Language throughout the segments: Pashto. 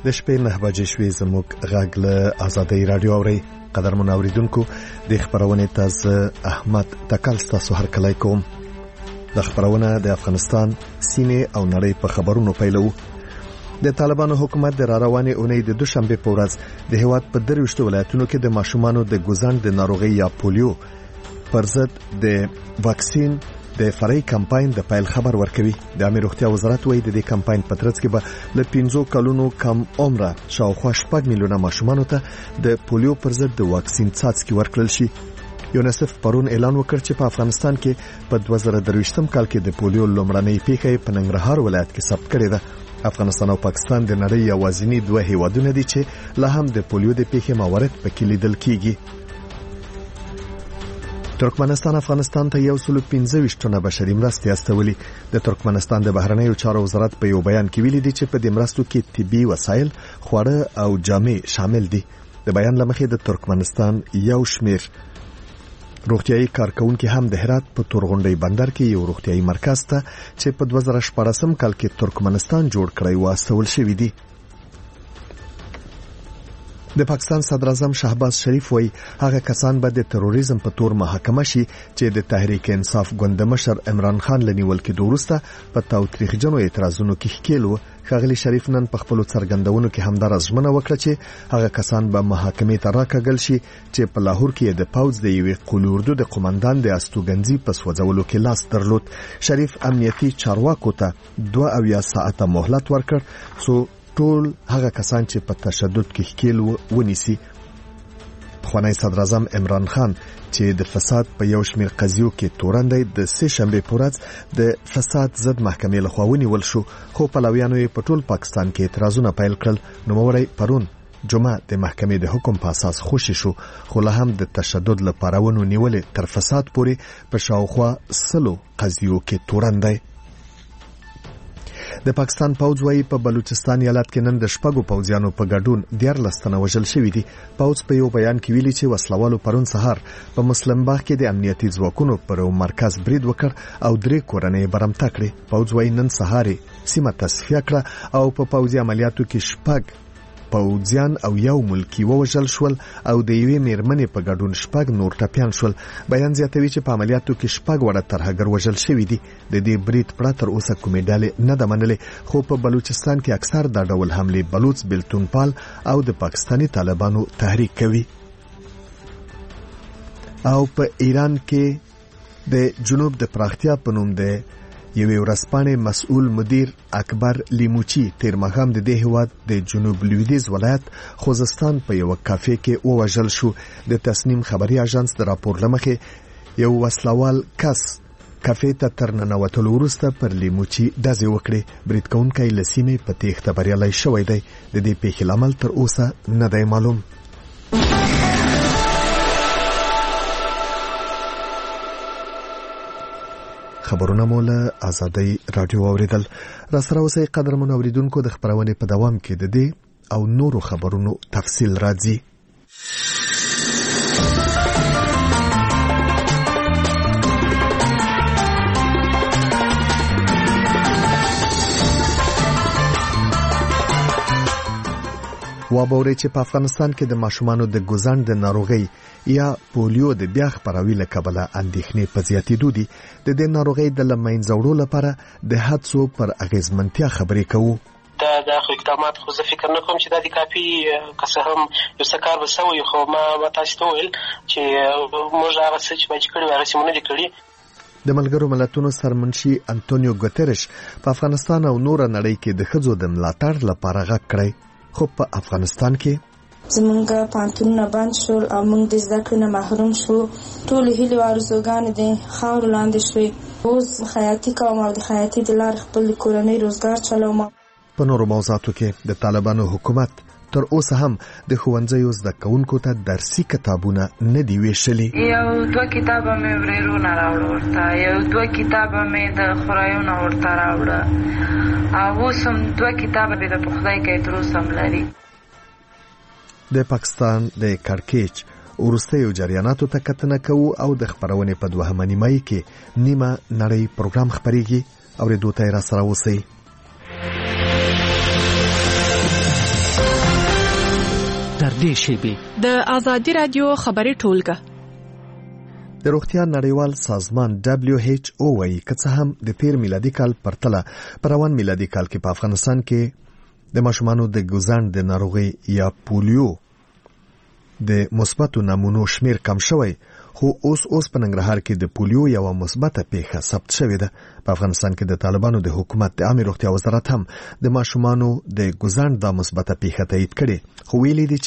د شپې 9 بجې شوې زموږ غږ له آزادۍ رادیو اوري. قدرمن اوریدونکو د خبرونه تاسو احمد تکل تاسو هرکلی کوم. د خبرونه د افغانستان سینې او نړۍ په خبرونو پیلو. د طالبانو حکومت د راروانې اونۍ د دوشنبه په ورځ د هیواد په 23 ولایتونو کې د ماشومانو د ګوزن د ناروغي یا پولیو پر ضد د واکسین د فرعي کمپاین د پیل خبر ورکوي. د امیر روغتیا وزارت وایي د دې کمپاین په ترڅ کې به له 15 کلونو کم عمره شاوخوا 6 میلیونه ماشومانو ته د پولیو پر ضد د واکسین څاڅکي ورکړل شي. یونیسف پرون اعلان وکړ چې په افغانستان کې په 2023م کال کې د پولیو لومړنۍ پیښه په ننګرهار ولایت کې ثبت کړې ده. افغانستان او پاکستان د نړۍ یوازینی دوه هیوادونه دي چې لا هم د پولیو د پیښې موارد پکې لیدل کیږي. ترکمنستان افغانستان ته 115 ټنه بشري مرستې استولې. د ترکمنستان د بهرنیو چارو وزارت په یو بیان کې ویلي دي چې په دې مرستو کې طبي وسایل، خواړه او جامې شامل دي. د بیان لمخې د ترکمنستان یو شمیر روغتيایي کارکونکو هم د هرات په تورغونډي بندر کې یو روغتيایي مرکز ته چې په 2014م کال کې ترکمنستان جوړ کړی و استول شوی دی. د پاکستان صدر اعظم شهباز شریف وایي هغه کسان به د تروریزم په تور محاکمه شي چې د تحریک انصاف ګوند مشر عمران خان لنیول کې وروسته په تاوتریخجنو اعتراضونو کې ښکیل و. ښاغلي شریف نن په خپل څرګندونو کې همدار ژمنه وکړه چې هغه کسان به محاکمې ته راکاږل شي چې په لاهور کې د پاوز د یوې قول اردو د قومندان د استوګنځي په سوځولو کې لاس درلود. شریف امنیتي چارواکو ته 2 ساعته مهلت ورکړ څو ټول هغه کسان چې په تشدد کې ښکیل ونیسي. خوانی صدر اعظم عمران خان چې د فساد په یو شمیر قضیو کې تورندې د سه شنبه په ورځ د فساد ضد محکمې لخوا ونیول شو، خو پلویانو یې په ټول پاکستان کې اعتراضونه پیل کړل. نوموړی پرون جمعه د محکمې د حکم په اساس خوشی شو، خو له هم د تشدد لپاره ونیول تر فساد پورې په شاوخوا 100 قضیو کې تورندې. د پاکستان پوځ وايي په بلوچستان ایالت کې نن د شپږو پوځیانو په ګډون 14 تنه وژل شوي دي. پوځ په یو بیان کې ویلي چې وسلوالو پرون سهار په مسلم باغ کې د امنیتي ځواکونو پر یو مرکز برید وکړ او 3 کورنۍ برمته کړې. پوځ وايي نن سهار سیمه تصفیه کړه او په پوځي عملیاتو کې 6 پوځیان او یو ملکی ووژل شول او د یوې میرمنې په ګډون 6 نور ټپیان شول. بیان زیاتوي چې په عملیاتو کې 6 وړه ترهګر وژل شوي دي. د دې برید پړه تر اوسه کومې ډلې نه ده منلې، خو په بلوچستان کې اکثر دا ډول حملې بلوچ بلتونپال او د پاکستانی طالبانو تحریک کوي. او په ایران کې د جنوب د پراختیا په نوم د یوې ورځپاڼې مسؤل مدیر اکبر لیموچی تیر ماښام د دې هیواد د جنوب لویدیځ ولایت خوزستان په یو کافې کې ووژل شو. د تصنیم خبري اژانس د راپور لمخې یو وسلوال کس کافې ته تر ننوتلو وروسته پر لیموچی ډزې وکړې. برید کوونکی له سیمې په تېښته بریالی شوی دی. د دې پیښې لامل تر اوسه نه دی معلوم. خبرونه مو له آزادۍ رادیو اوریدل. را سره اوسئ قدرمن اوریدونکو، د خبرونې په دوام کې د دې او نورو خبرونو تفصیل راځي. وابوري چې په افغانستان کې د ماشومانو د ګوزن د ناروغي یا پولیو د بیا خپراوي له کبله اندېښنې په زیاتېدو دي. د دې ناروغي د لمنځه وړلو لپاره د هڅو پر اغیزمنتیا خبرې کوو. د اقدامات خو زه فکر نه کوم چې دا د کافي که څه هم یو څه کار به سوی، خو ما تاسو ته وویل چې موږ هغه څه چې باید کړي هغه څه مونږ نه کړي. د ملګرو ملتونو سرمنشي انټونیو ګوتریش په افغانستان او نور نړۍ کې د ښځو د ملاتړ لپاره غږ کړی، خو په افغانستان کې زمونږ پانتونونه بند شول او موږ د زده کړې نه محروم شو. ټول هیلې او ارزوګانې د خاورو لاندې شوې. اوس خیاطي کوم او د خیاطي د لارې خپل کورنۍ روزګار چلوم. په نورو موضوعاتو کې د طالبانو حکومت تر اوسه هم د ښوونځیو زده کوونکو ته درسي کتابونه نه دی ویشلي. یو 2 کتابه مې ورېرونه راوړه ورته، یو 2 کتابه مې د خورایونه ورته راوړه، او اوس هم 2 کتابه د پخدای کې تر اوسه هم لري. د پاکستان د کړکېچ وروستیو جریاناتو ته کتنه کوو او د خبرونې په 2 نیمایي کې نیمه نړۍ پروګرام خبرېږي. اورېدو ته را سره اوسئ. نږدې شیبې. د آزادي رادیو خبري ټولګه. د روغتیا نړیوال سازمان WHO وايي که څه هم د تیر میلادي کال پرتله پر روان میلادي کال کې په افغانستان کې د ماشومانو د ګوزڼ د ناروغي یا پولیو د مثبتو نمونو شمیر کم شوی، خو اوس په ننګرهار کې د پولیو یو مثبته پیښه ثبت شوې ده. په افغانستان کې د طالبانو د حکومت د عامه روغتیا وزارت هم د ماشومانو د ګوزڼ د مثبته پیښه تایید کړي، خو ویلي دي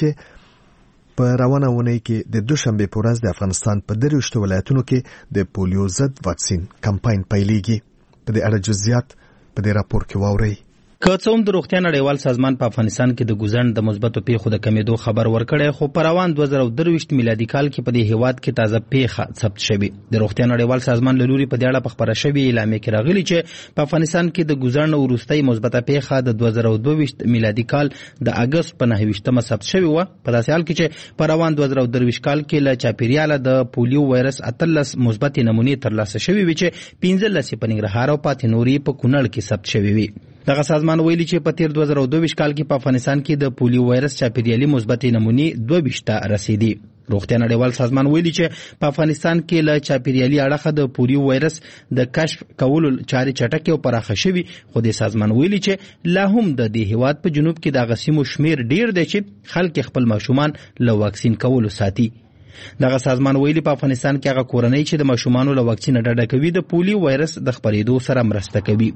چې په روانه اونۍ کې د دوشنبه په ورځ د افغانستان په 23 ولایتونو کې د پولیو ضد واکسین کمپاین پیلېږي. په دې اړه جزئیات په دې راپور کې واورئ. که څوم د روغتیا نړیوال سازمان په افغانستان کې د ګوزڼ د مثبتو پیښو د کمیدو خبر ورکړی، خو په روان 2023 میلادي کال کې په دې هیواد کې تازه پیښه ثبت شوې. د روغتیا نړیوال سازمان له لوري په دې اړه په خبره شوې اعلامیه کې راغلي چې په افغانستان کې د ګوزڼ وروستۍ مثبته پیښه د 2022 میلادي کال د اگست په 9مه ثبت شوې و. په داسې حال کې چې په روان 2023 کال کې له چاپیریاله د پولیو وایرس 18 مثبت نمونې ترلاسه شوې وي چې 15 په ننګرهار او پاتې نورې په کونړ کې ثبت شوې وي. دغه سازمان ویلي چې په تیر 2022 کال کې په افغانستان کې د پولیو وایرس چاپیریالي مثبت نمونې 22 رسیدي. روغتیا نړیوال سازمان ویلي چې په افغانستان کې له چاپیریالي اړخه د پولیو وایرس د کشف کولو چارې چټکې او پراخه شوي، خو د سازمان ویلي چې لا هم د دې هیواد په جنوب کې د غسیمو شمیر ډیر دی چې خلک خپل ماشومان له واکسین کولو ساتي. دغه سازمان ویلي په افغانستان کې هغه کورنۍ چې د ماشومانو له واکسین ډډه کوي د پولیو وایرس د خپرېدو سره مرسته کوي.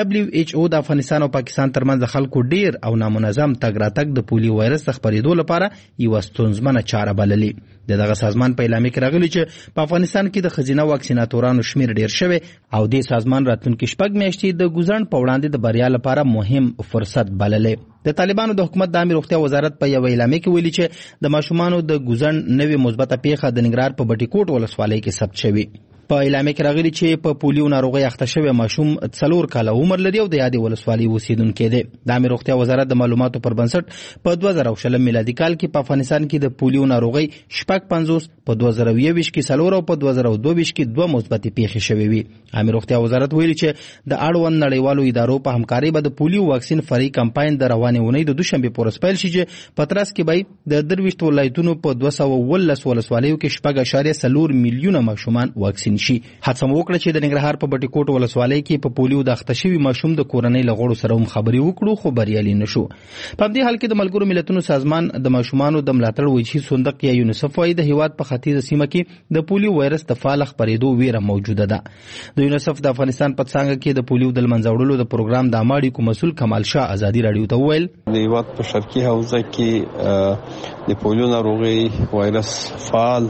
WHO د افغانستان او پاکستان ترمنځ د خلکو ډیر او نامنظم تګ راتګ د پولیو وایرس د خپرېدو لپاره یو ستونزمنه چاره بللې. دغه سازمان په اعلامیه کې راغلی چې په افغانستان کې د ښځینه واکسیناتورانو شمیر ډیر شوی او د سازمان راتلونکي شپږ میاشتې د ګوزڼ په وړاندې د بریا لپاره مهم فرصت بللې. د طالبانو د حکومت د عامه روغتیا وزارت په یو اعلامیه کې ویلي چې د ماشومانو د ګوزڼ نوې مثبته پیښه د ننګرهار په بټي کوټ ولسوالۍ کې ثبت شوې. په اعلامیه کې راغلي چې په پولیو ناروغي اخته شوی ماشوم 4 کاله عمر لري او د یادې ولسوالۍ اوسیدونکی دی. د عامه روغتیا وزارت د معلوماتو پر بنسټ په 2020 میلادي کال کې په افغانستان کې د پولیو ناروغي 55 په 2020 کې 4 او په 2022 کې 2 مثبت پیښې شوې وي. عامه روغتیا وزارت ویلي چې د اړوند نړیوالو ادارو په همکارۍ به د پولیو واکسین فرعي کمپاین د روانې اونۍ د دوشنبه په ورځ پیل شي چې په ترڅ کې به د 23 ولایتونو په 219 ولسوالیو کې 4.4 میلیونه ماشومان واکسین شي. هڅه وکړه چې د ننګرهار په بټي کوټ ولسوالۍ کې په پولیو د اخته شوي ماشوم د کورنۍ له غړو سره هم خبرې وکړو، خو بریالي نشو. په دې حال کې د ملګرو ملتونو سازمان د ماشومانو د ملاتړ وجهي صندوق یا یونیسف وايي د هیواد په ختیځه سیمه کې د پولیو وایرس د فعال خپرېدو ویره موجوده ده. د یونیسف د افغانستان په څانګه کې د پولیو د منځه وړلو د پروګرام د عامه اړیکو مسؤل کمال شاه ازادي رادیو ته وویل د هیواد په شرقي حوزه کې د پولیو ناروغي وایرس فعال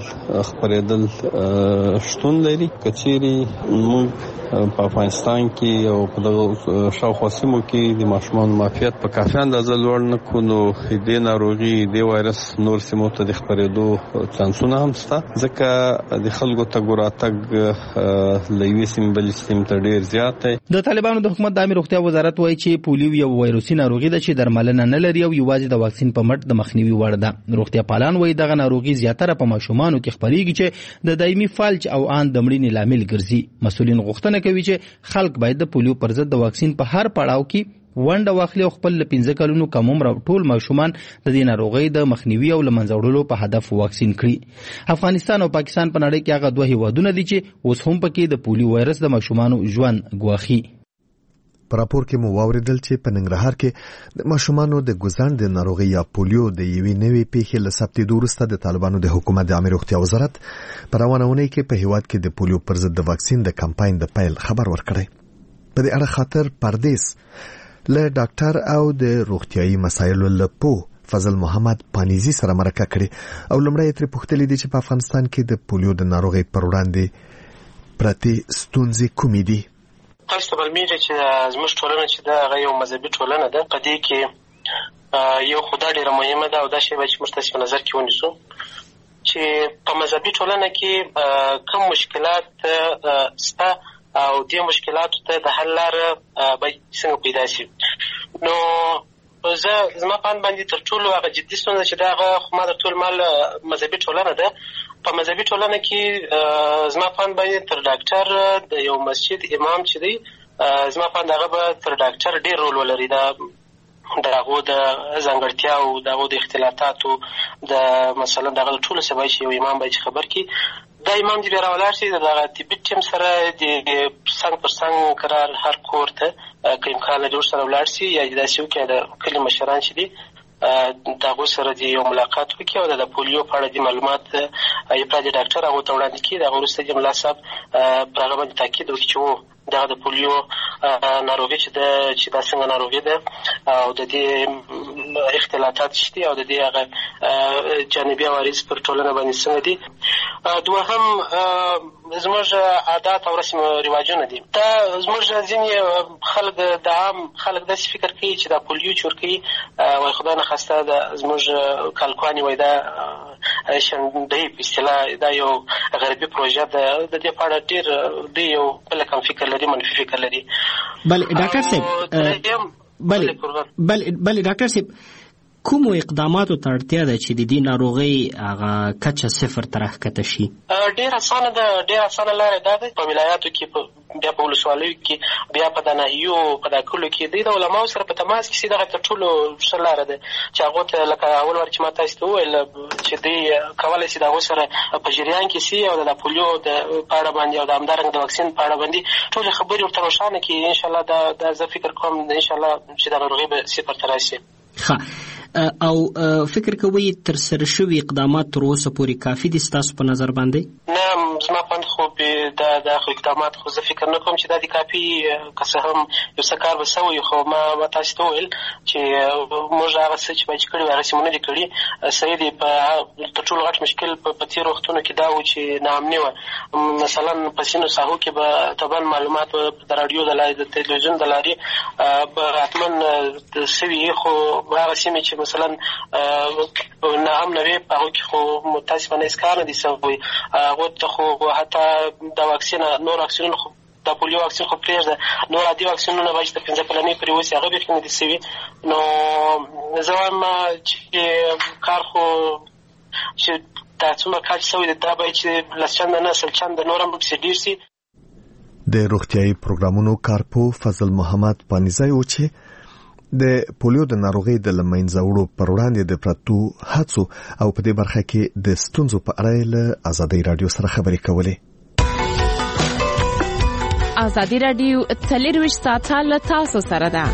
خپرېدل شتون لري. کچېري موږ په افغانستان کې او په دغه شاوخوا سیمو کې د ماشومانو معافیت په کافي اندازه لوړ نه کړو، نو د ناروغي د وایرس نور سیمو ته د خپرېدو چانسونه هم شته، ځکه د خلکو تګ راتګ له یوې سیمې بلې سیمې ته ډېر زیات دی. د طالبانو د حکومت د عامه روغتیا وزارت وایي چې پولیو یو وایروسي ناروغي ده چې درملنه نه لري او یوازې د واکسین په مټ د مخنیوي وړ ده. روغتیا پالان وایي دغه ناروغي زیاتره په ماشومانو کې خپرېږي چې د دایمي فلج او ان د مړینې لامل ګرځي. مسؤلین غوښتنه کوي چې خلک باید د پولیو پر ضد د واکسین په هر پړاو کې ونډه واخلي او خپل 15 کلونو کم عمر ټول ماشومان د دې ناروغۍ د مخنیوي او له منځه وړلو په هدف واکسین کړي. افغانستان او پاکستان په نړۍ کې هغه دوه هیوادونه دي چې اوس هم پکې د پولیو وایرس د ماشومانو ژوند ګواخي. په راپور کې مو واوریدل چې په ننګرهار کې د ماشومانو د ګوزڼ د ناروغي یا پولیو د یوې نوې پیښې له ثبتېدو وروسته د طالبانو د حکومت د عامه روغتیا وزارت په روانه اونۍ کې په هیواد کې د پولیو پر ضد د واکسین د کمپاین د پیل خبر ورکړی. په دې اړه خاطر پردیس له ډاکټر او د روغتیايي مسایلو له فضل محمد پانیزي سره مرکه کړې او لومړی ترې پوښتلې دي چې په افغانستان کې د پولیو د ناروغۍ پر وړاندې پرتې ستونزې کومې دي. تاسو ته معلومیږي چې زموږ ټولنه چې ده هغه یو مذهبي ټولنه ده. په دې کې یو خدا ډېره مهمه ده او دا شی باید چې موږ تاسې په نظر کې ونیسو چې په مذهبي ټولنه کې کوم مشکلات شته او دې مشکلاتو ته د حل لاره باید څنګه پیدا شي. نو زما په اند باندې تر ټولو هغه جدي ستونزه چې ده هغه خو ما د ټول مال مذهبي ټولنه ده. په مذهبي ټولنه کې زما په اند باندې تر ډاکټر د یو مسجد امام چې دی زما په اند هغه به تر ډاکټر ډېر رول ولري. دا د هغو د ځانګړتیاو د هغو د اختلافاتو د مثلا د هغه ټولو څه باید چې یو امام باید چې خبر کړي. دا امام دې بیا راولاړ شي د دغه طبي ټیم سره د څنګ پر څنګ قرار هر کور ته که امکان لري ورسره ولاړ شي یا داسې وکړي د کلي مشران چې دي د هغو سره دې یو ملاقات وکړي او د پولیو په اړه دې معلومات یو پلان د ډاکټر هغو ته وړاندې کړي. د هغه وروسته دې ملا صاحب پر هغه باندې تاکید وکړي چې دغه د پولیو ناروغي چې دا څنګه ناروغي ده او د دې اختلافات چې دي او د دې هغه جانبي عوارض پر ټولنه باندې څنګه دي. دوهم زموږ عادات او رسم او رواجونه دي. دا زموږ ځینې خلک د عام خلک داسې فکر کوي چې دا پولیو چې ورکوي وایي خدای نخواسته زموږ کالکوانې وایي دا شنډۍ په اصطلاح دا یو غربي پروژه ده. د دې په اړه ډېر دوی یو بل کم فکر لري، منفي فکر لري. بله ډاکټر صاحب بله ډاکټر صاحب کومو اقداماتو ته اړتیا ده چې د دې ناروغۍ هغه کچه صفر ته راښکته شي؟ ډېره اسانه ده. ډېره اسانه لاره دا ده په ولایاتو کې بیا په ولسوالیو کې بیا په د ناحیو په دا کلو کې دوی د علماو سره په تماس کې سي. دغه تر ټولو ښه لاره ده چې هغو ته لکه اول وار چې ما تاسو ته وویل چې دوی کولی شي د هغو سره په جریان کې سي او د پولیو په اړه باندې او د همدارنګه د واکسین په اړه باندې ټولې خبرې ورته روښانه کړي. انشاءالله دا زه فکر کوم انشاءالله چې دا ناروغي به صفر ته راشي. ښه او فکر کوئ تر سره شوي اقدامات تر اوسه پورې کافي دي ستاسو په نظر باندې؟ نه زما په اند خو دا خو اقدامات خو زه فکر نه کوم چې دا د کافي که څه هم یو څه کار به سوی خو ما تاسو ته وویل چې موږ هغه څه چې باید کړي وي هغسې مو نه دي کړي. صحیح دی. تر ټولو غټ مشکل په تېرو وختونو کې دا و چې ناامني وه. مثلا په ځینو ساحو کې به طبعا معلومات د راډیو د لارې د تلویزیون د لارې به حتما سوي خو هغه سیمې چې مثلا ناامنه وې په هغو کې خو متاسفانه هېڅ کار نه دي سوی. هغو ته خو حتی دا واکسین نور واکسینونه خو دا پولیو واکسین خو پرېږده نور عادي واکسینونه باید چې د 15 کلنۍ پورې وسي هغه بېخي نه دي سوي. نو زه وایم چې کار خو چې دا څومره کار چې سوی دی دا باید چې لس چنده نه سل چنده نور هم پسې ډېر سي. د روغتیایي پروګرامونو کارپو فضل محمد پانیزی و چې د پولیو د ناروغۍ د لمنځه وړو پر وړاندې د پرتو هڅو او په دې برخه کې د ستونزو په اړه له آزادۍ رادیو سره خبرې کولې. آزادۍ رادیو 24 ساعته له تاسو سره ده.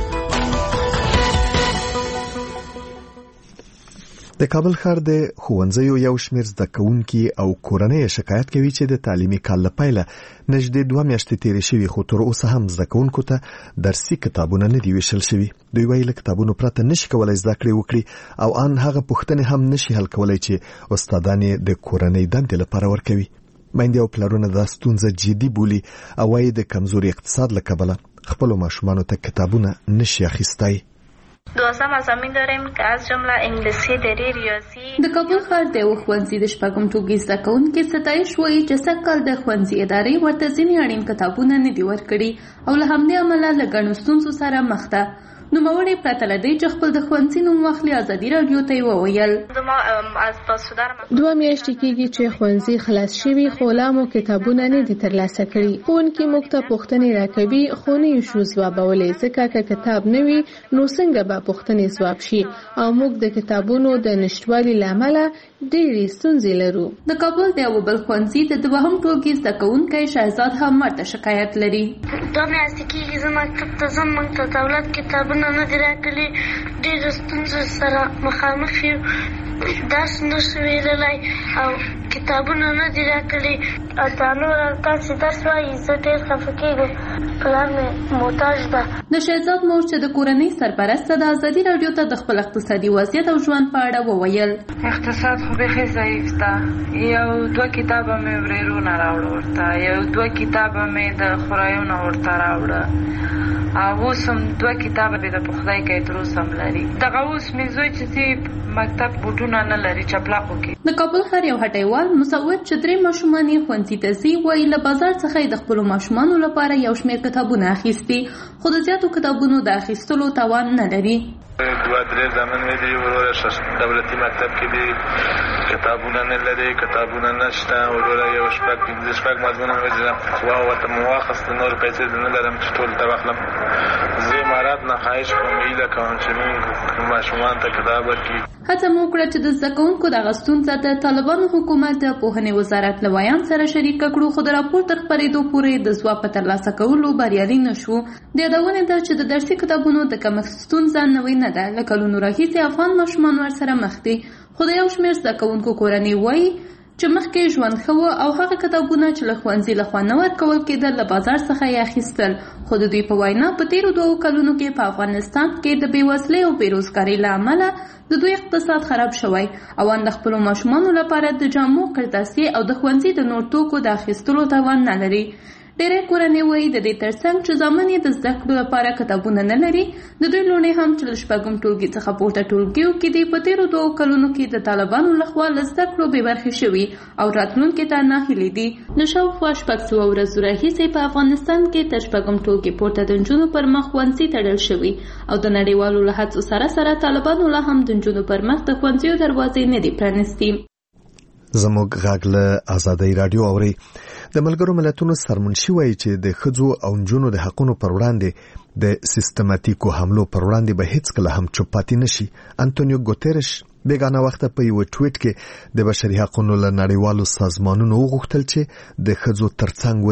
د کابل ښار د ښوونځیو یو شمېر زده کوونکي او کورنۍ شکایت کوي چې د تعلیمي کال له پیله نږدې 2 میاشتې تېرې شوي خو تر اوسه هم زده کوونکو ته درسي کتابونه نه دي ویشل شوي. دوی وایي له کتابونو پرته نشي کولی زده کړې وکړي او ان هغه پوښتنې هم نشي حل کولی چې استادان یې د کورنۍ دندې لپاره ورکوي. میندې او پلرونه دا ستونزه جدي بولي او وایي د کمزوري اقتصاد له کبله خپلو ماشومانو ته کتابونه نشي اخیستی. دوازده مضامین داریم که از جمله انګلیسي، دري، ریاضي. د کابل ښار د ښوونځي د شپږم ټولګي زده کوونکي ستایش وایي چې سږکال د ښوونځي ادارې ورته ځینې اړین کتابونه نه دي ورکړي او له همدې امله له ګڼو ستونزو سره مخ ده. نوموړی پرته له دې چې خپل د ښوونځي نوم واخلي ازادي راډیو ته یې وویل 2 میاشتې کېږي چې ښوونځي خلاص شوي خو لا مو کتابونه نه دي ترلاسه کړي. ښوونکي موږ ته پوښتنې راکوي خو نه یې شو ځوابولی ځکه که کتاب نه وي نو څنګه به پوښتنې ځواب شي او موږ د کتابونو د نشتوالي له امله ډېرې ستونزې لرو. د کابل د یو بل ښوونځي د 2م ټولګي زده کوونکی شهزاد هم ورته شکایت لري. 2 میاشتې کېږي زه مکتب ته ځم موږ ته دولت کتابونه نه دي راکړي ډېرو ستونزو سره مخامخ یو درس نشو ویللی او کتابونه نه دي راکړي دا نور تاسې درس وایي زه ډېر خفه کېږم پلار مې محتاج ده. د شهزاد مور چې د کورنۍ سرپرسته د ازادي راډیو ته د خپل اقتصادي وضعیت او ژوند په اړه وویل اقتصاد خو بیخي ضعیف ده. 1-2 کتابه مې ورېرونه راوړه ورته 1-2 کتابه مې د خورایونه ورته راوړه او اوس هم 2 کتابه به د پخلی کوي تر اوسه هم لري. دغه اوس مې زوی چې مکتب بوټونه نه لري چپلاخو کې. د کابل ښار یو هټیوال مسعود چې 3 ماشومان یې ښوونځي ته ځي وایي له بازار څخه د خپلو ماشومانو لپاره یو شمېر کتابونه اخیستي خو د زیاتو کتابونو د اخیستلو توان نه لري. دوه درې زامن مې دي وروره دولتي مکتب کې دي کتابونه نه لري کتابونه نشته وروره یو شپږ مضمونه مې دي ورته مو واخیستل نور پیسې نه لرم چې ټول ته واخلم زه امارات نه خواهش کوم هیله کوم چې موږ ماشومان ته کتاب ورکړي. هڅه مو وکړه چې د زده کوونکو دغه ستونزه د طالبانو حکومت د پوهنې وزارت له ویان سره شریکه کړو، خو د راپور تر خپرېدو پورې د ځواب په ترلاسه کولو بریالي نه شو. د یادونې ده چې د درسي کتابونو د کمښت ستونزه نوې نه ده، له کلونو راهیسې افغان ماشومان ورسره مخ دي، خو د یو شمېر زده کوونکو کورنۍ وایي چې مخکې ژوند ښه و او هغه کتابونه چې له ښوونځي لخوا نه ورکول کېدل له بازار څخه یې اخیستل. خو د دوی په وینا په تېرو 2 کلونو کې په افغانستان کې د بېوزلۍ او بېروزګارۍ له امله د دوی اقتصاد خراب شوی او ان د خپلو ماشومانو لپاره د جامو، قرطاسي او د ښوونځي د نور توکو د اخیستلو توان نه لري. ډېری کورنۍ وایي د دې ترڅنګ چې زامن یې د زده کړو لپاره کتابونه نه لري، د دوی لوڼې هم چې له 4 ټولګي څخه پورته ټولګیو کې دي په تېرو 2 کلونو کې د طالبانو لخوا له زده کړو بې برخې شوي او راتلونکي ته ناهیلې دي. له شاوخوا 600 ورځو راهیسې په افغانستان کې تر 4 ټولګي پورته د نجونو پر مخ ښوونځي تړل شوي او د نړیوالو له هڅو سره طالبانو لا هم د نجونو پر مخ د ښوونځیو دروازې نه دي پرانیستي. زموږ غږ له آزادۍ رادیو اوري. د ملګرو ملتونو سرمنشي وایي چې د ښځو او نجونو د حقونو پر وړاندې د سیستماتیکو حملو پر وړاندې به هیڅ کله هم چوپ پاتې نشي. انټونیو ګوتيرش بیگانه وخت په یو ټویټ کې د بشري حقوقو له نړیوالو سازمانونو وغوښتل چې د ښځو ترڅنګ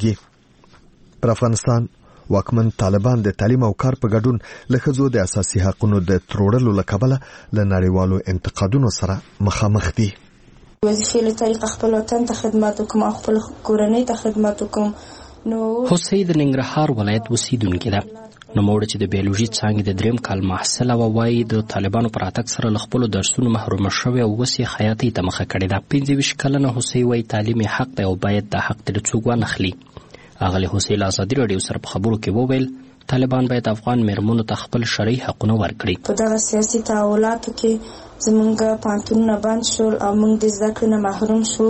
ودرېږي. پر افغانستان واکمن طالبان د تعلیم او کار په ګډون له ښځو د اساسي حقوقو د تروړلو له کبله له نړیوالو انتقادونو سره مخامخ دي. وظیفې له طریقه خپل وطن ته خدمت وکم او خپل کورنۍ ته خدمت وکم. نو حسین د ننګرهار ولایت اوسیدونکې ده. نو موږ چې د بیولوژي څانګې د 3 کال محصله وایي د طالبانو پر اتک سره له خپلو درسونو محروم شوی او اوس یې خیاطۍ ته مخه کړې ده. 25 کلنه حسین وایي تعلیم حق دی او باید د حق تر څوک وانخلي. اغلی حسین آزادي رادیو سره په خبرو کې وویل طالبان باید افغان مېرمنو ته خپل شرعي حقونه ورکړي. په دغه سیاسي تحولاتو کې زمونږ پانتونونه بند شول او موږ د زده کړې نه محروم شو.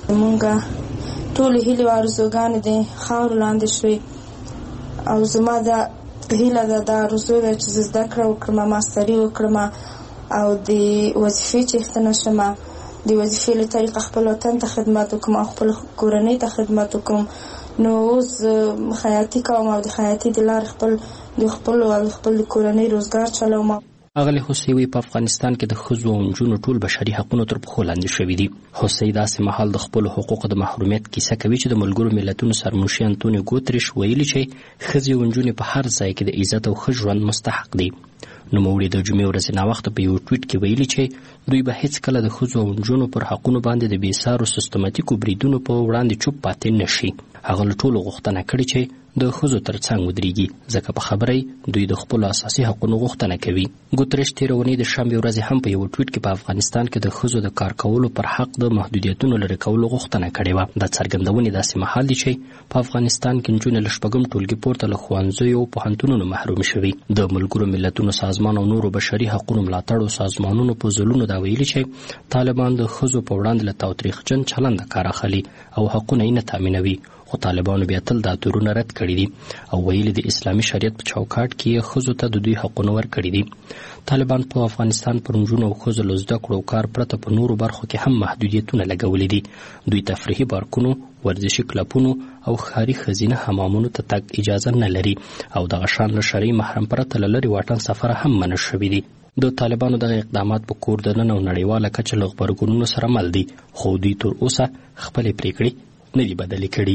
زمونږ ټولې هیلې او ارزوګانې د خاورو لاندې شوې او زما د هیله ده دا ارزو ده چې زه زده کړه وکړم، ماستري وکړم او د وظیفې چیښتنه شم، د وظیفې له طریقه خپل وطن ته خدمت وکړم او خپل کورنۍ ته خدمت وکړم. نو اوس خیاطي کوم او د خیاطي د لارې خپل کورنۍ روزګار چلوم. اغلی حسین په افغانستان کې د ښځو او نجونو ټول بشري حقونه تر پښو لاندې شوي دي. حسین داسې مهال د خپلو حقوقو د محرومیت کیسه کوي چې د ملګرو ملتونو سرمنشي انټونیو ګوتریش ویلي چې ښځې او نجونې په هر ځای کې د عزت او ښه ژوند مستحق دي. نوموړي د جمعې ورځې ناوخته په یو ټویټ کې ویلي چې دوی به هیڅ کله د ښځو او نجونو پر حقونو باندې د بېسارو سیستماتیکو بریدونو په وړاندې چوپ پاتې نشي. هغه له ټولو غوښتنه کړې چې د ښځو ترڅنګ ودرېږي، ځکه په خبره دوی د خپلو اساسي حقونو غوښتنه کوي. ګوتریش تېره اونۍ د شنبې ورځې هم په یو ټویټ کې په افغانستان کې د ښځو د کار کولو پر حق د محدودیتونو لرې کولو غوښتنه کړې وه. دا څرګندونې داسې مهال دي چې په افغانستان کې نجونې له 4 ټولګي پورته له ښوونځیو او پوهنتونونو محروم شوي. د ملګرو ملتونو سازمان او نورو بشري حقوقو ملاتړو سازمانونو په ځلونو دا ویلي چې طالبان د ښځو په وړاندې له تاوتریخجن چلنده کار اخلي او حقونه یې نه تامینوي. خو طالبانو بیا تل دا تورونه رد کړي دي او ویلي د اسلامي شریعت په چوکاټ کې یې ښځو ته د دوی حقونه ورکړي دي. طالبان په افغانستان پر نجونو او ښځو له زده کړو کار پرته په نورو برخو کې هم محدودیتونه لګولي دي. دوی تفریحي پارکونو، ورزشي کلبونو او ښاري ښځینه حمامونو ته تګ اجازه نه لري او دغه شان له شرعي محرم پرته له لرې واټن سفره هم منع شوي دي. د طالبانو دغه اقدامات په کور دننه او نړیواله کچه له غبرګونونو سره مل دي، خو دوی تر اوسه خپلې پریکړې نه دي بدلې کړي.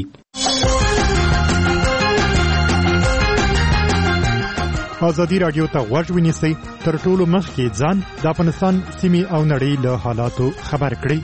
ازادي رادیو ته غوږ ونیسئ، تر ټولو مخکې ځان د افغانستان سیمې او نړۍ له حالاتو خبر کړئ.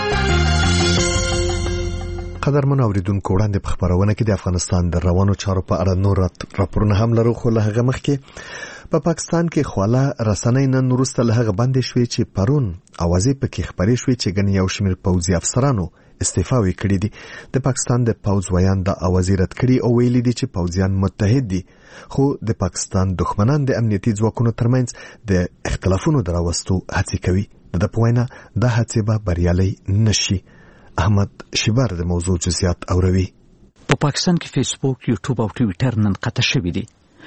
قدرمن اوریدونکو، وړاندې په خبرونه کې د افغانستان د روانو چارو په اړه نور راپورونه هم لرو، خو له هغه مخکې په پاکستان کې خواله رسنۍ نن وروسته له هغه باندې شوې چې پرون اوازې پکې خبرې شوې چې ګڼ یو شمېر پوځي افسرانو استعفا وکړي دي. د پاکستان د پوځ ویان د اوازې رد کړي او ویلي دي چې پوځیان متحد دي، خو د پاکستان دښمنان د امنیتي ځواکونو ترمنځ د اختلافونو دراوستو هڅې کوي. د په وینا دا هڅې به بریالۍ نشي. احمد شیبر د موضوع جزئیات اوروي. په پاکستان کې فیسبوک، یوټیوب او ټویټر نن قطع شوي دي.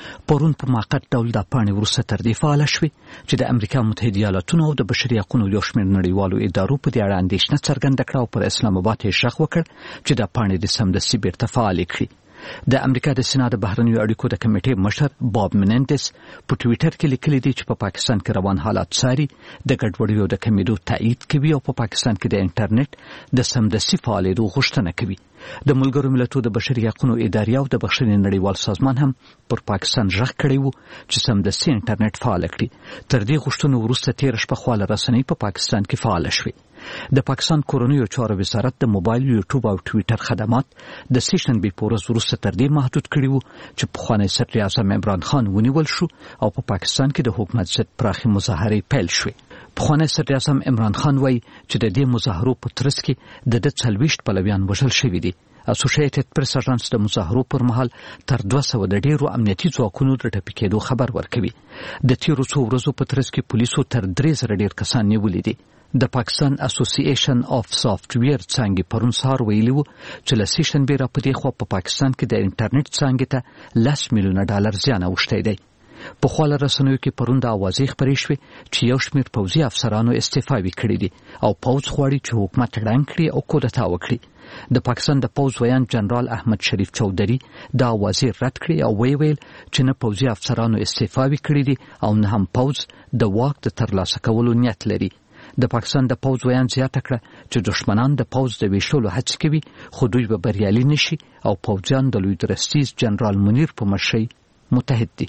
پرون په موقت ډول د پاڼې وروسته تر دې فعاله شوې چې د امریکا متحده ایالاتونو او د بشري حقوقو یو شمېر نړیوالو ادارو په دې اړه اندېښنه څرګنده کړه او پر اسلام آباد یې غږ وکړ چې د پاڼې د سمدستي بیرته فعالې کړي. د امریکا د سنا د بهرنیو اړیکو د کمیټې مشر باب منندس په ټویټر کې لیکلي دي چې په پاکستان کې روان حالات څاري، د ګډوډیو د کمیدو تایید کوي او په پاکستان کې د انټرنیټ د سمدستي فعالېدو غوښتنه کوي. د ملګرو ملتونو د بشري حقوقو ادارې او د بخښنې نړیوال سازمان هم پر پاکستان غږ کړی و چې سمدستي انټرنیټ فعال کړي. تر دې غوښتنو وروسته تېره شپه خواله رسنۍ په پاکستان کې فعال شوې. د پاکستان کورنیو چارو وزارت د موبایل، یوټیوب او ټویټر خدمات د سیشنبې په ورځ وروسته تر دې محدود کړي وو چې پخوانی صدر اعظم عمران خان ونیول شو او په پاکستان کې د حکومت ضد پراخي مظاهرې پیل شوې. پخوانی صدر اعظم عمران خان وایي چې د دې مظاهرو په ترڅ کې د 40 پلویان وژل شوي دي. اسوسییټډ پریس اژانس د مظاهرو پر مهال تر 200 د ډیرو امنیتي ځواکونو د ټپي کېدو خبر ورکوي. د تیرو څو ورځو په ترڅ کې پولیسو تر 3000 ډیر کسان نیولي دي. د پاکستان اسوسییشن اف سافټویر څانګې پرون سهار ویلي وو چې له سیشنبې را پدې خوا په پاکستان کې د انټرنیټ څانګې ته $10 میلیونه زیان اوښتی دی. په خواله رسنیو کې پرون د اوازې خبرې شوې چې یو شمېر پوځي افسرانو استعفاوې کړې دي او پوځ غواړي چې حکومت ړنګ کړي او کودتا وکړي. د پاکستان د پوځ ویان جنرال احمد شریف چودري د اوازې رد کړې او ویل چې نه پوځي افسرانو استعفاوې کړې دي او نه هم پوځ د واک د ترلاسه کولو نیت لري. د پاکستان د پوځ ویان زیاته کړه چې دښمنان د پوځ د ویشلو هڅې کوي خو دوی به بریالي نشي او پوځیان د لوی درستیز جنرال منیر په مشرۍ متحد دي.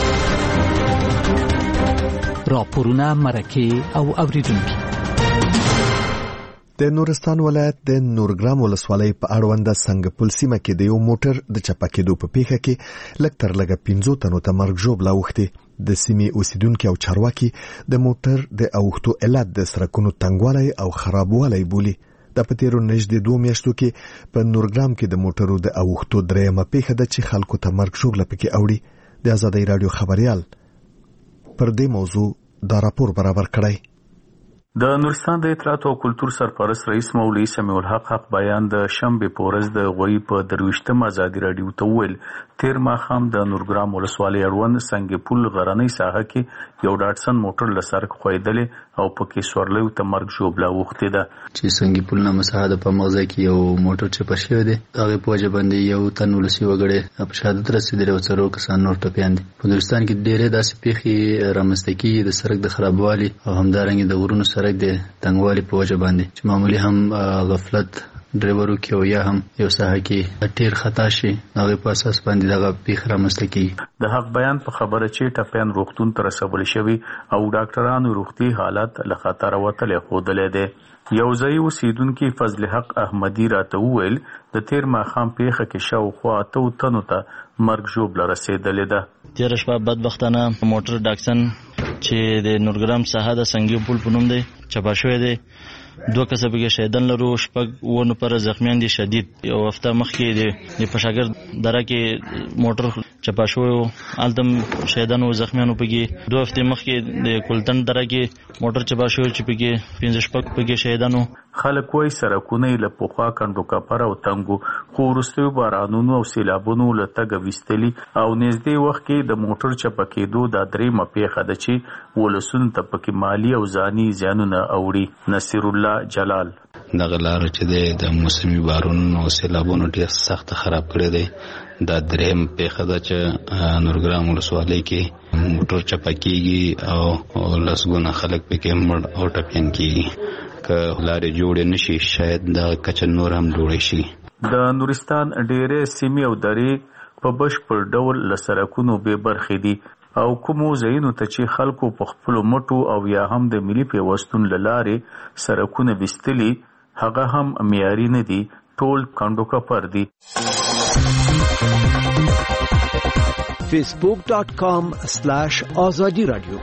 راپورونه، مرکې او اوریدونکي. د نورستان ولایت د نورګرام ولسوالۍ په اړونده سنگ پل سیمه کې د یو موټر د چپه کېدو په پیښه کې لږ تر لږه 15 تنو ته مرګ ژوبله اوښتې. د سیمې اوسیدونکي او چارواکي د موټر د اوښتو علت د سړکونو تنګوالی او خرابوالی بولي. د په تېرو نږدې 2 میاشتو کې په نورګرام کې د موټرو د اوښتو درېیمه پیښه ده چې خلکو ته مرګ ژوبله پکې اوړي. د آزادۍ راډیو خبریال پر دې موضوع دا راپور برابر کړی. د نورستان د اطلاعات او کلتور سرپرست رئیس مولوي سمیع الحق بیان د شنبې په ورځ د غوي په 23م آزادۍ راډیو ته ویل تیر ماښام د نورګرام ولسوالۍ اړوند سنگ پل غرنۍ ساحه کې یو ډاټسن موټر له سړک خویدلې او پکې سورلیو ته مرګ ژوبله اوښتې ده. چې سنگ پل نه مساحه د پمغزه کې یو موټر چپه شوی دی، هغه په وجه باندې یو تن ولسی وګړي په شهادت رسیدلی او څلور کسان نور ټپیان دي. په نورستان کې ډېرې داسې پیښې رامنځته کېږي د سړک د خرابوالي او همدارنګه د غرونو سړک د تنګوالي په وجه باندې چې معمولی هم غفلت ډرایورو کې او یا هم یو ساحه کې ټیر خطا شي، هغه په اساس باندې دغه پیښه رامنځته کېږي. د حق بیان په خبره چې ټپیان روغتون ته رسول شوي او ډاکټرانو روغتي حالت له خطر وتلې ښودلی دی. یو ځای اوسیدونکي فضل حق احمدي راته وویل د تیر ماښام پیښه کې شاوخوا 8 تنو ته مرګ ژوبله رسېدلې ده. تېره شپه بدبختانه موټر ډاکسن چې د نورګرام ساحه د سنګي پل په نوم دی چپه شوی دی. 2 کسه پکې شهیدان لرو، 6 نفر زخمیان دي شدید. یو هفته مخکې د پشاګر دره کې موټر چپه شوی و، هلته شهیدان او زخمیان پکې. 2 هفته مخکې د کولتن دره کې موټر چپه شوی چې پکې 15 پکې شهیدان و. خلک وایي سړکونه یې له پخوا کنډو کپر او تنګو خو وروستیو بارانونو او سیلابونو له تګه ویستلي او نږدې وخت کې د موټر چپه کېدو دا درېیمه پیښه ده چې ولسونو ته پکې مالي او ځاني زیانونه اوړي. نصیر الله جلال: دغه لاره چې د موسمي بارانونو او سیلابونو ډېر سخت خراب کړی دی. دا درېیم پیښه ده چې نورګرام ولسوالۍ کې موټر چپه کېږي او لسګونه خلک پکې مړ او ټپیان کېږي. که لارې جوړې نشي شاید دا کچه نور هم جوړې شي. د نورستان ډېرې سیمې او درې په بشپړ ډول له سړکونو بې برخې دي او کومو ځایونو ته چې خلکو په خپلو مټو او یا هم د ملي پیوستون له لارې سړکونه ویستلي هغه هم معیاري نه دي، ټول کنډو کپر دي. facebook.com/azadi radio.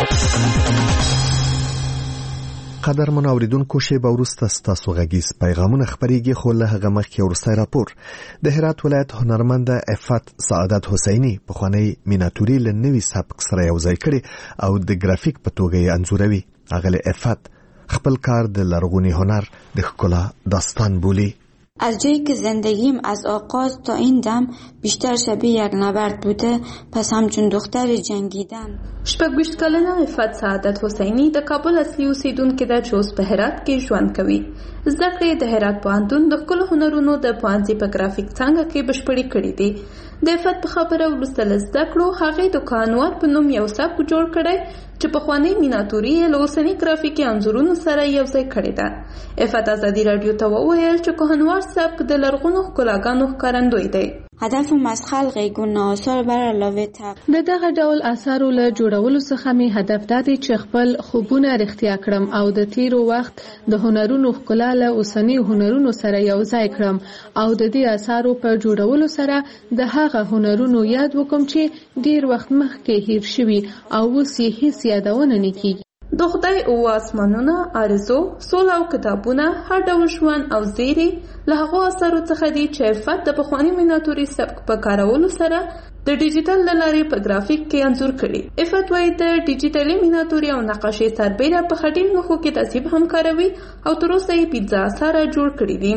قدرمن اوریدونکو شیبه وروسته ستاسو غږیز پیغامونه خپرېږي، خو له هغه مخکې وروستی راپور. د هرات ولایت هنرمند عفت سعادت حسیني پخوانی میناتوري له نوي سبک سره یوځای کړي او د ګرافیک په توګه یې انځوروي. هغه عفت خپل کار د لرغوني هنر د ښکلا داستان بولي. از جایی که زندگیم از آغاز تا این دم بیشتر شبیه یک نبرد بوده، پس همچون دختر جنگیدم. 28 کلنه عفت سعادت حسینی د کابل اصلي اوسیدونکې ده چې اوس په هرات کې ژوند کوي. زده کړې د هرات پوهنتون د ښکلو هنرونو د پوهنځي په ګرافیک څانګه کې بشپړې کړې دي. د عفت په خبره وروسته له زده کړو هغې د کهنوار په نوم یو سبک جوړ کړی چې پخوانۍ میناتوري یې له اوسني ګرافیکي انځورونو سره یوځای کړې ده. عفت ازادي راډیو ته وویل چې کهنوار سبک د لرغونو ښکلاګانو ښکارندوی دی. هدفم از خلق گونه آثار بر علاوه د دغه ډول آثارو له جوړولو څخه می هدف دا دی چې خپل خوبونه رښتیا کړم او د تیرو وخت د هنرونو ښکلا له اوسنی هنرونو سره یوځای کړم او د دې آثارو په جوړولو سره د هغه هنرونو یاد وکم چې ډیر وخت مخکې هیر شوي او اوس یې هیڅ یادونه نه کیږي. د خدای او آسمانونه، آرزو، سوله او کتابونه، هر ډول ژوند او زیری له هغو اثارو څخه دي چې عفت د پخواني میناتوري سبک په کارولو سره د ډیجیټل له لارې په ګرافیک کې انځور کړي. عفت وایي د ډیجیټلي میناتوري او نقاشۍ سربیره په خټین نښو کې تصویب هم کاروي او تر اوسه یې 15 اثار جوړ کړي دي.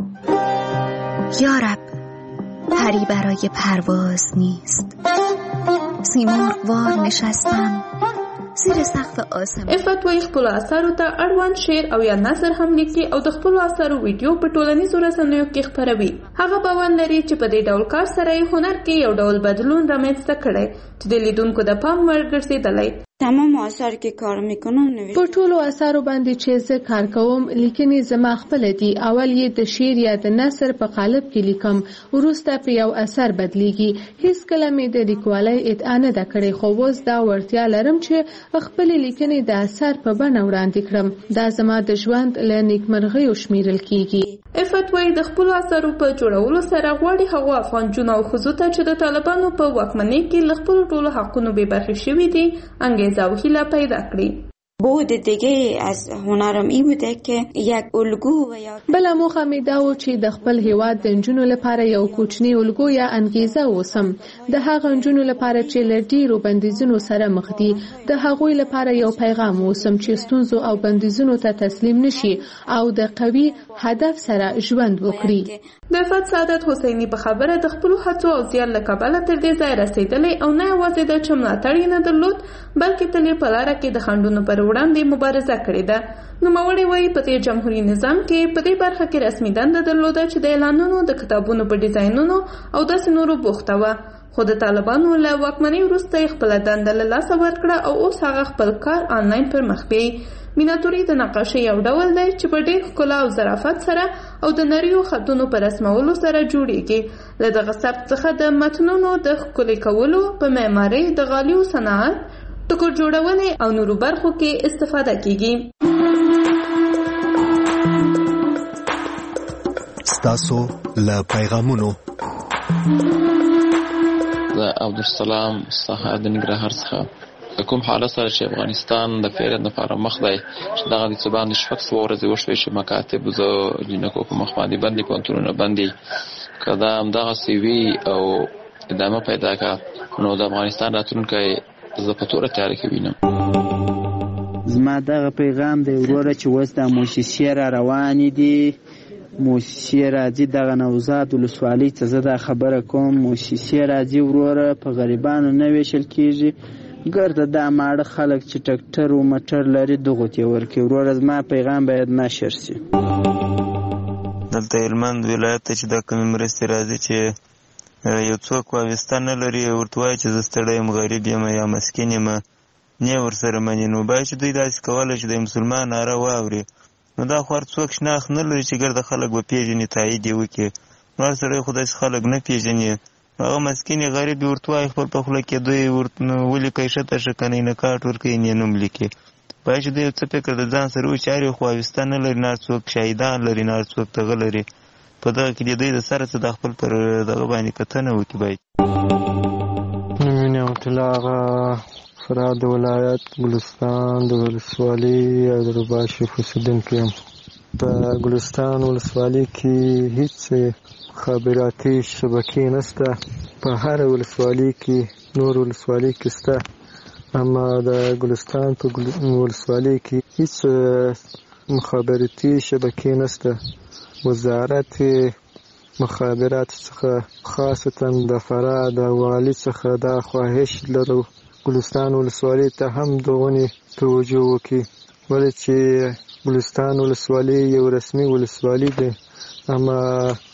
یا رب، پری برای پرواز نیست، سیمرغ وار نشستم زیر سقف آسمان. عفت وایي خپلو اثارو ته اړوند شعر او یا نثر هم لیکي او د خپلو اثارو ویډیو په ټولنیزو رسنیو کې خپروي. هغه باور لري چې په دې ډول کار سره یې هنر کې یو ډول بدلون رامنځته کړی چې د لیدونکو د پام وړ ګرځېدلی. تمام آثار که کار میکنم نوشته. په ټولو اثارو باندې چې زه کار کوم لیکنې زما خپل دي. اول یې د شعر یا د نثر په قالب کې لیکم، وروسته په یو اثر بدلیږي. هیڅ کله مې د لیکوالۍ ادعا نه ده کړې، خو اوس دا وړتیا لرم چې خپل لیکنې د اثر په بڼه وړاندې کړم. دا زما د ژوند له نیکمرغیو شمیرل کیږي. عفت وایي د خپلو اثارو په جوړولو سره غواړي هغو افغان جونو او ښځو ته چې د طالبانو په واکمنۍ کې له خپلو ټولو حقونو بې برخې شوي دي انګیزه او هیله پیدا کړي. بود دیگه از هنرم این بوده که یک الگو و یا بله موخه می دا و چې د خپل هیواد د نجونو لپاره یو کوچنی الگو یا انګیزه اوسم. د هغه نجونو لپاره چې له ډیرو بندیزونو سره مخ دي، د هغوی لپاره یو پیغام اوسم چې ستونزو او بندیزونو ته تسلیم نشي او د قوي هدف سره ژوند وکړي. د عفت سعادت حسیني په خبره د خپلو هڅو او زیار له کبله تر دې ځای رسېدلی او نه یوازې د چې ملاتړ یې نه درلود بلکې تل یې په لاره کې د خنډونو پر وړاندې مبارزه کړې ده. نوموړی وایي په دې جمهوري نظام کې په دې برخه کې رسمي دنده درلوده چې د اعلانونو د کتابونو په ډیزاینونو او داسې نورو بوخته وه، خو د طالبانو له واکمنۍ وروسته یې خپله دنده له لاسه ورکړه او اوس هغه خپل کار آنلاین پر مخ بیایي. میناتوري د نقاشۍ یو ډول دی چې په ډېر ښکلا او ظرافت سره او د نریو خطونو په رسمولو سره جوړیږي. له دغه سبک څخه د متنونو د ښکلي کولو په معمارۍ، د غالیو صنعت، ټکر جوړونې او نورو برخو کې استفاده کیږي. ستاسو له پیغامونو د عبدالسلام څخه د ننګرهار څخه کوم حالت سره چې افغانستان د فعالیت لپاره مخ دی چې دغه د څه باندې 6 ورځې وشوې چې مکاتب زه جنکو په مخ باندې بندي پونترونه بندي کدا همدغسې وي او ادامه پیدا کړه نو د افغانستان راتلونکی زه په توره تیاره کې وینم. زما دغه پیغام دی وروره چې اوس د موسسې را روانې دي، موسسې راځي دغه نوزاد ولسوالۍ ته زه دا خبره کوم، موسسې راځي وروره په غریبانو نه ویشل کېږي، ګرده دا ماړه خلک چې ټکټر و مټر لري دغو ته یې ورکوي. وروره زما پیغام باید نشر شي. دلته هلمند ولایت ته چې دا کومې مرستې راځي چې یو څوک وابسته نه لري ورته وایي چې زه ستړی یم، غریب یم یا مسکین یم، نه ورسره مني، نو باید چې دوی داسې کولی چې د مسلمان ناره واوري. نو دا خو هر څوک شناخت نه لري چې ګرده خلک به پېژني، تایید یې وکړي. نو هر سړی خو داسې خلک نه پېژني، هغه مسکین یې غریب یې ورته وایي خپل په خوله کې دوی ولیکئ ښه شه که نه یې نه کاټ ورکوي نه یې نوم لیکي. باید چې دوی یو څه فکر د ځان سره وچاري، خو وابسته نه لري، نه هر څوک شهیدان لري، نه هر څوک دغه لري. په دغه کې د دوی د سره څه د خپل پر دغه باندې کتنه وکړي. باید مې نعمت الله آغا فراه د ولایت ګلستان د ولسوالۍ او د رباشف اوسېدونکی یم. په ګلستان ولسوالۍ کې هیڅ خابراتي شبکې نشته، په هر ولسوالۍ کې نور ولسوالۍ کې شته، اما د ګلستان په ولسوالۍ کې هیڅ مخابراتي شبکې نشته. وزارت مخابرات څخه خاصتا د فراه د والي څخه دا خواهش لرو ګلستان ولسوالۍ ته هم دغونې توجه وکړي، ولې چې ګلستان ولسوالۍ یو رسمي ولسوالي ده، اما